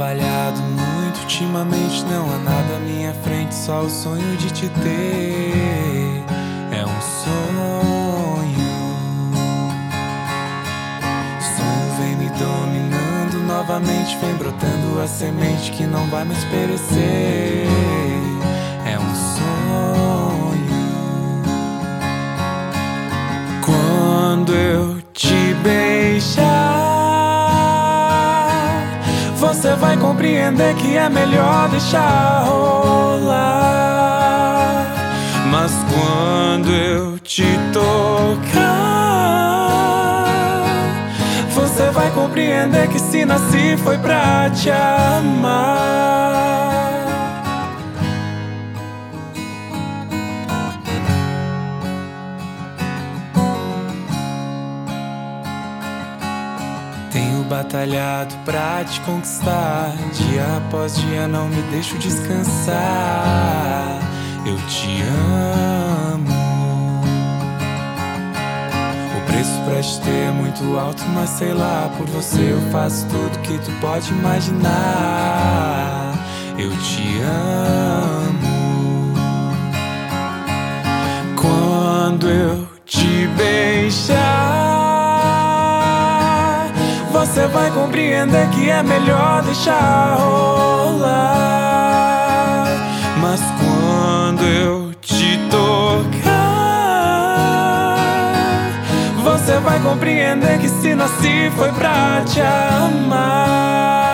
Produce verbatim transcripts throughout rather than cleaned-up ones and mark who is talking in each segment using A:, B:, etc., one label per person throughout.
A: trabalhado muito ultimamente, não há nada à minha frente, só o sonho de te ter. É um sonho. Sonho vem me dominando novamente, vem brotando a semente que não vai mais perecer. É um sonho. Quando eu te beijar, você vai compreender que é melhor deixar rolar. Mas quando eu te tocar, você vai compreender que se nasci foi pra te amar. Tenho batalhado pra te conquistar, dia após dia não me deixo descansar. Eu te amo. O preço pra te ter é muito alto, mas sei lá, por você eu faço tudo que tu pode imaginar. Eu te amo. Quando eu te beijar, você vai compreender que é melhor deixar rolar. Mas quando eu te tocar, você vai compreender que se nasci foi pra te amar.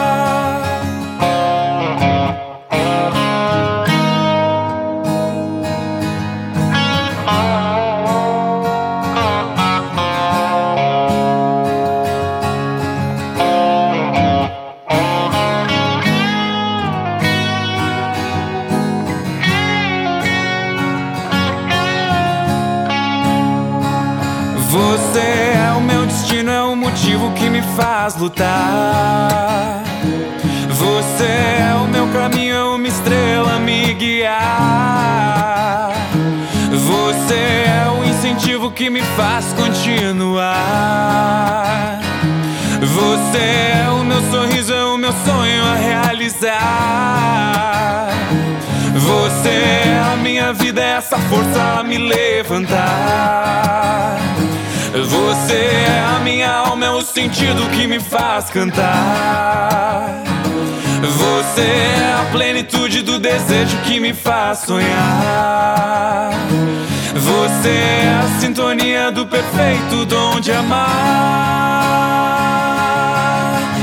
A: Você é o meu destino, é o motivo que me faz lutar. Você é o meu caminho, é uma estrela a me guiar. Você é o incentivo que me faz continuar. Você é o meu sorriso, é o meu sonho a realizar. Você é a minha vida, é essa força a me levantar. Você é a minha alma, é o sentido que me faz cantar. Você é a plenitude do desejo que me faz sonhar. Você é a sintonia do perfeito dom de amar.